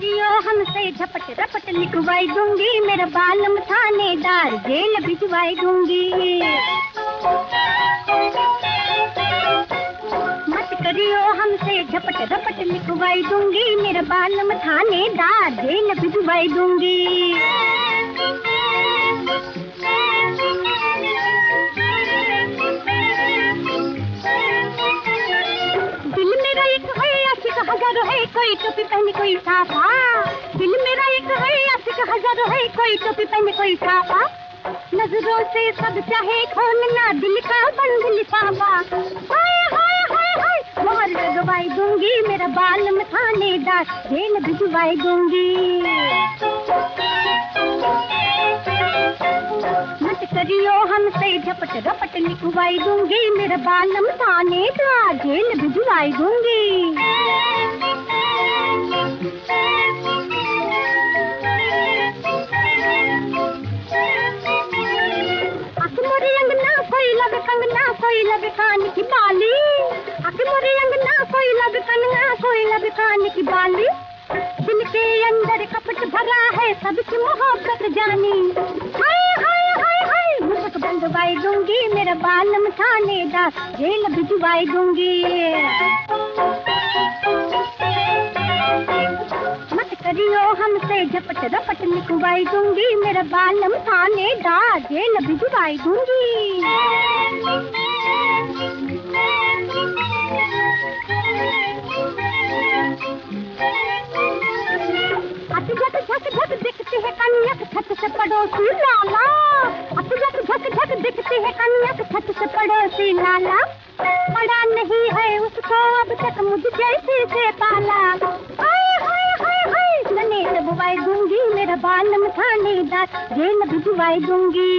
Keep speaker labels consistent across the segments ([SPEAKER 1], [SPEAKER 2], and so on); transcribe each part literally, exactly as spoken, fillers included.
[SPEAKER 1] करियो हमसे झपट रपट लिखवाई दूंगी, मेरा बालम थानेदार जेल भिजवाई दूंगी। मत करियो हमसे झपट रपट लिखवाई दूंगी, मेरा बालम थानेदार जेल भिजवाई दूंगी। हजारों है कोई टोपी पहने कोई साफा, दिल मेरा एक है आशिक हजारों है कोई टोपी पहने कोई साफा। नजरों से सब चाहे खोलना दिल का बंद लिफाफा। हाय हाय हाय हाय मोहर लगवाई दूंगी, मेरा बालम थानेदार जेल भिजवाई दूंगी। मत करियो हमसे झपट रपट लिखवाई दूंगी, मेरा बालम थानेदार जेल भिजवाई दूंगी। कोई लग कंगना कोई लग कान की बाली, आके मोरे अंगना कोई लग कंगना कोई लग कान की बाली। दिल के अंदर कपट भरा है सबकी मोहब्बत जानी। हाय हाय हाय हाय मुझको बंदवाई दूंगी, मेरा बालम थानेदार जेल भिजवाई दूंगी। मत करियो हमसे झपट रपट लिखवाई दूंगी, मेरा बालम थानेदार जेल भिजवाई दूंगी। झक झक झक दिखती है कन्या छत से पड़ोसी लाला, अब झक झक झक दिखती है कन्या छत से पड़ोसी लाला। पड़ा नहीं है उसको अब तक मुझ जैसे से पाला। हाय हाय हाय हाय गणेश बुवाई दूंगी, मेरा बालम थानेदार जेल भिजवाई दूंगी।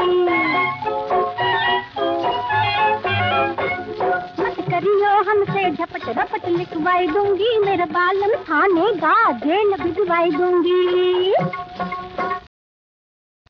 [SPEAKER 1] मत करियो हमसे झपट रपट लिखवाई दूंगी, मेरा बालम थानेदार जेल भिजवाई दूंगी।